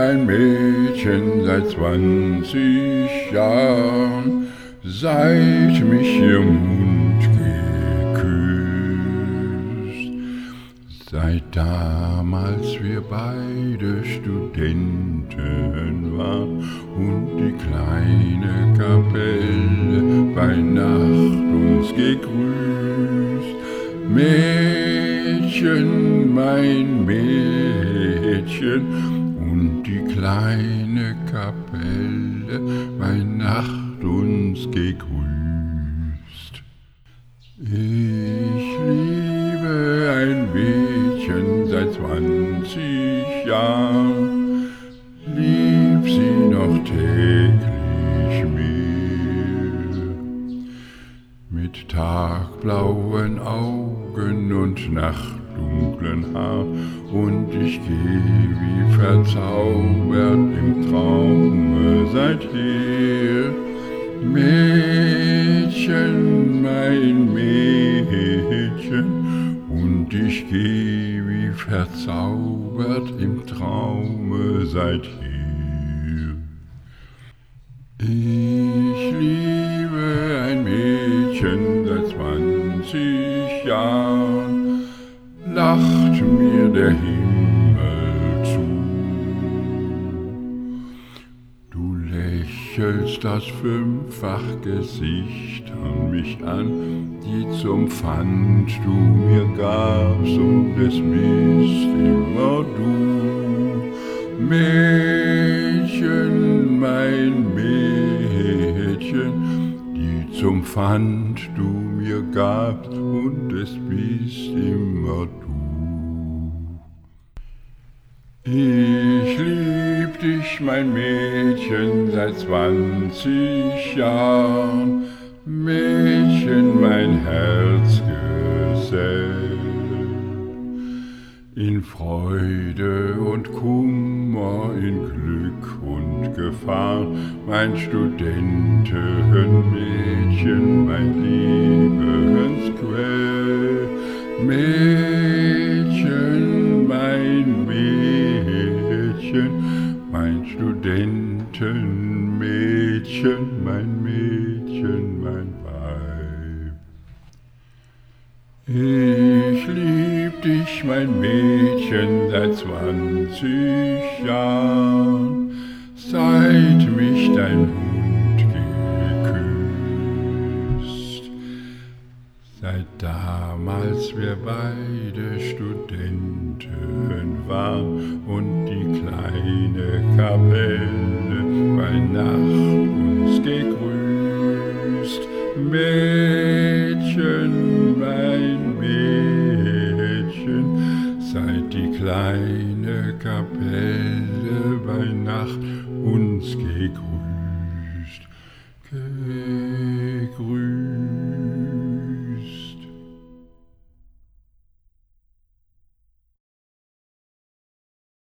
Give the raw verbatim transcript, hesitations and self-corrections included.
ein Mädchen seit zwanzig Jahren, seit mich ihr Mund geküsst. Seit damals wir beide Studenten waren und die kleine Kapelle bei Nacht uns gegrüßt. Mädchen, mein Mädchen, und die kleine Kapelle bei Nacht uns gegrüßt. Ich liebe ein Mädchen seit zwanzig Jahren, lieb sie noch täglich mehr. Mit tagblauen Augen und nachtdunklen Haar, und ich geh wie verzaubert im Traume seither. Mädchen, mein Mädchen, und ich geh wie verzaubert im Traume seither. Ich liebe ein Mädchen seit zwanzig Jahren, lacht mir der Himmel zu. Du lächelst das Fünffachgesicht an mich an, die zum Pfand du mir gabst, und es bist immer du. Mädchen, mein Mädchen, die zum Pfand du mir gabst, und es bist immer du. Ich lieb dich, mein Mädchen, seit zwanzig Jahren, Mädchen, mein Herzgesell. In Freude und Kummer, in Glück und Gefahr, mein Studentenmädchen, mein Liebensquell. Mädchen, mein Mädchen, mein Studentenmädchen, mein Mädchen, mein Weib. Ich lieb dich, mein Mädchen, seit zwanzig Jahren, seit mich dein Mund geküsst. Seit damals wir beide Studenten waren und die kleine Kapelle bei Nacht uns gegrüßt. Mädchen, mein Mädchen, seit die kleine Kapelle bei Nacht uns gegrüßt.